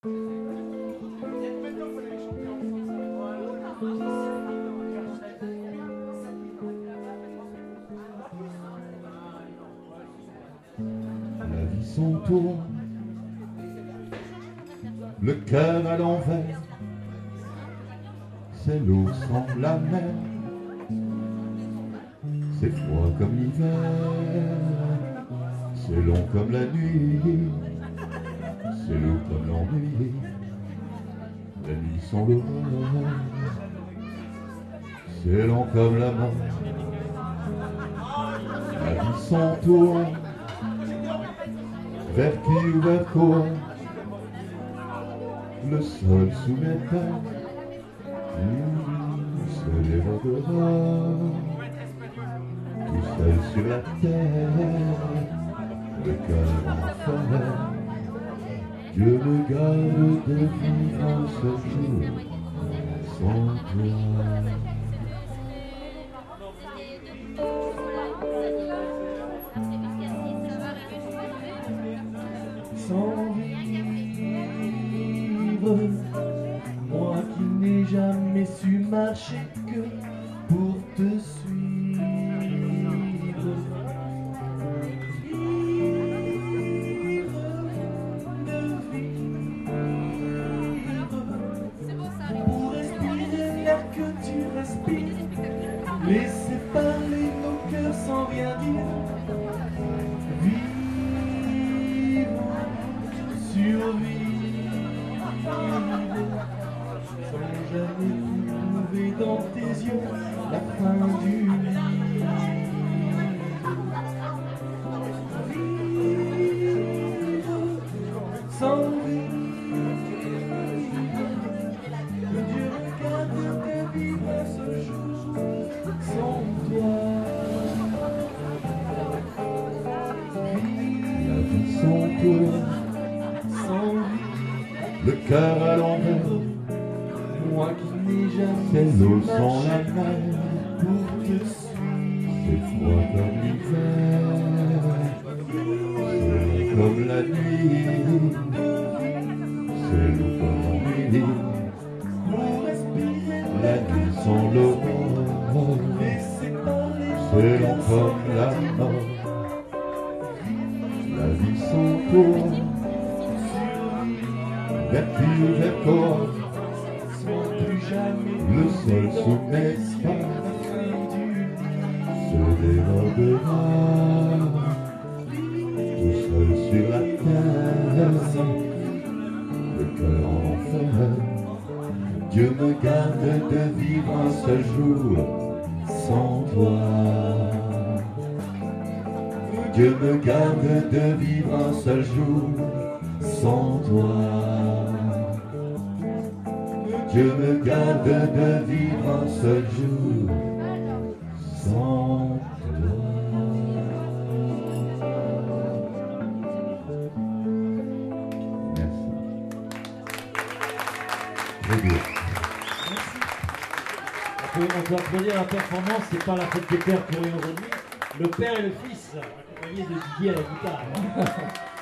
La vie s'entoure, le cœur à l'envers, c'est l'eau sans la mer, c'est froid comme l'hiver, c'est long comme la nuit, c'est lourd comme l'ennui, la nuit sans l'horreur, c'est lent comme la mort. La vie s'entoure, vers qui ou vers quoi, le sol sous mes pas, se lèvera, tout seul sur la terre, le cœur en fer. Dieu me garde de vivre un seul jour sans toi. Sans vivre, moi qui n'ai jamais su marcher que pour te suivre. Pour respirer l'air que tu respires, laisser parler nos cœurs sans rien dire. Survivre sans jamais trouver dans tes yeux la fin du livre. Sans vivre, que Dieu me garde de vivre ce jour sans toi. La vie s'entoure, le cœur à l'envers, moi qui n'ai jamais c'est l'eau su sans la marcher mer, pour te suivre. c'est froid comme l'hiver, c'est long comme la nuit, c'est lourd comme l'ennui, Pour respirer la nuit sans l'aurore, laisser parler c'est long comme la mort. La vie s'entoure, vers qui ou vers quoi, sans plus jamais le sol sous mes pas se dérobera, tout seul sur la terre, le cœur en enfer. Dieu me garde de vivre un seul jour sans toi. Dieu me garde de vivre un seul jour sans toi. Dieu me garde de vivre un seul jour sans toi. Merci. Très bien. On peut applaudir la performance, c'est pas la fête des pères pour aujourd'hui. Le père et le fils, accompagnés de Didier à la guitare.